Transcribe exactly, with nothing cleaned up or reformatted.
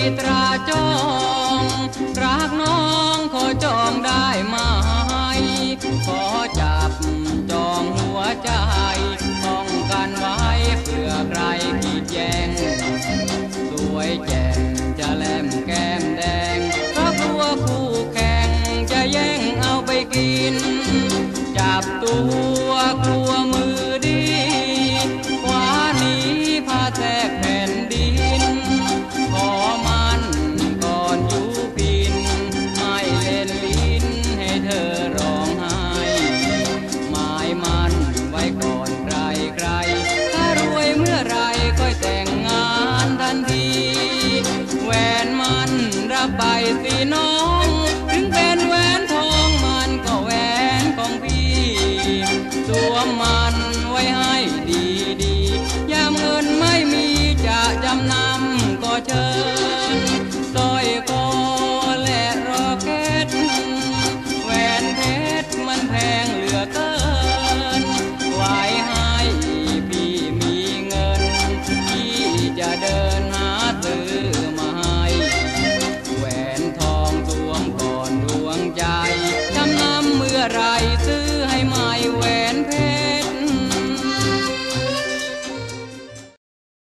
ตราจองรักน้องขอจองได้ไหมขอจับจองหัวใจป้องกันไว้เพื่อใครขีดแย้งสวยแจ่มจะแลมแก้มแดงเพราะกลัวคู่แข่งจะแย่งเอาไปกินจับตัวกลัวมือดีขวานี้พาแทกแผ่นดินขอมันก่อนอยู่พินไม่เล่นลิ้นให้เธอร้องไห้หมายมันไว้ก่อนใครใครถ้ารวยเมื่อไรก็แต่งงานทันทีแหวนมันรับไปสิน้องถึงเป็นแหวนทองมันก็แหวนของพี่สวมมันไว้ให้ดีดียามเงินไม่มีจะจำนำก็เชิญ